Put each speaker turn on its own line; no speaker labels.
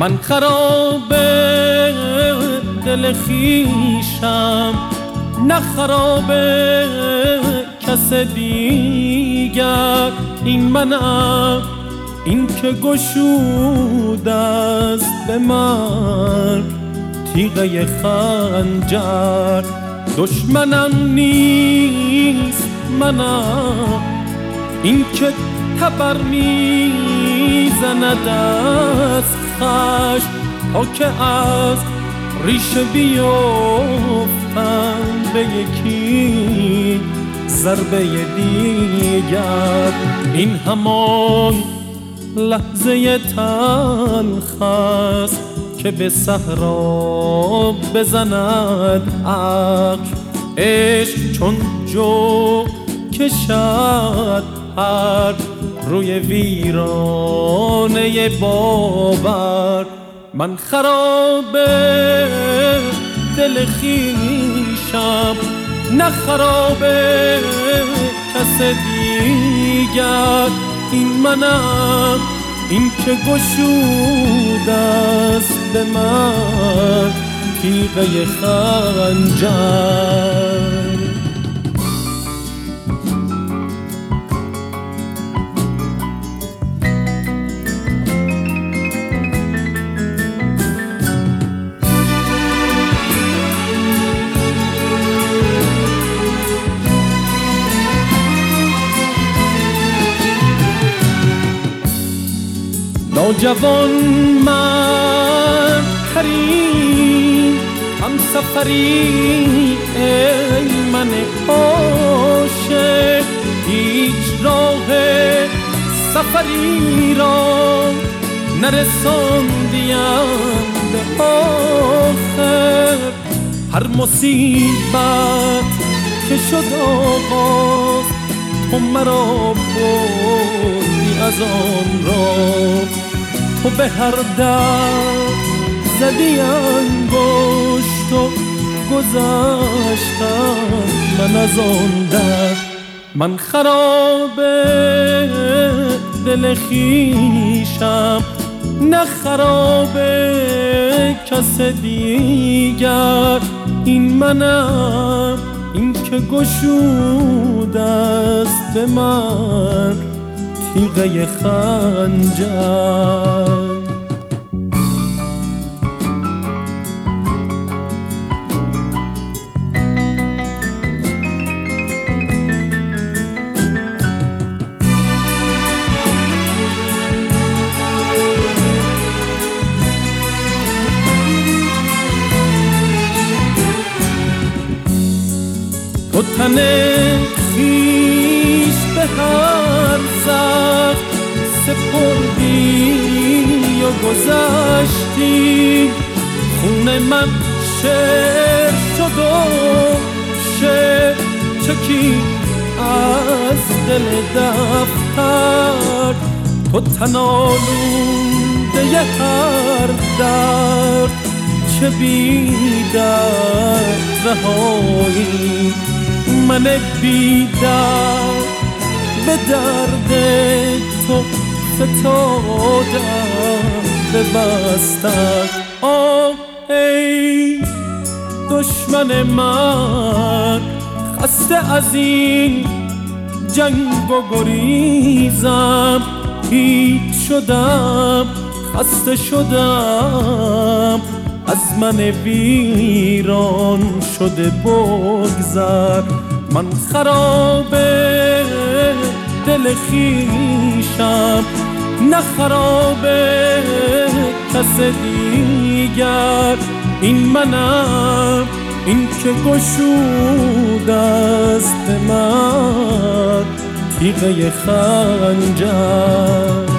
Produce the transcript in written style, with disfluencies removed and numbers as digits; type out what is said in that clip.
من خراب دل خویشم، نه خراب کس دیگر. این منم، این که گشوده است به من تیغه خنجر. دشمنم نیست منم، این که تبر میزند از خشم، تا که از ریشه بیفتم به یکی ضربه دیگر. این همان لحظه تلخ است که به صحرا بزند عقل. عشق چون جو کشد پر روی ویرانه باور. من خراب دل خویشم، نه خراب کس دیگر. این منم، این که گشوده است به من تیغه خنجر. نوجوان من ترین هم سفری، ای من عاشق هیچ راه سفری را نرساندیم به آخر. هر مصیبت که شد آغاز، تو مرا بردی از آن را. تو به هر در زدی انگشت و گذشتم من از آن در. من خراب دل خویشم، نه خراب کس دیگر. این منم، این که گشوده است به من تیغه خنجر. تو تن خویش به هر زخم سپردی و گذشتی. خون من شعر شد و شعر چکید از دل دفتر. تو تن آلوده هر درد، چه بی درد رهایی. من بی درد به درد تو فتادم به بستر. آه ای دشمن من، خسته از این جنگ و گریزم. هیچ شدم، خسته شدم از من ویران شده بگذر. من خراب دل خویشم، نه خراب کس دیگر. این منم، این که گشوده است به من تیغه خنجر.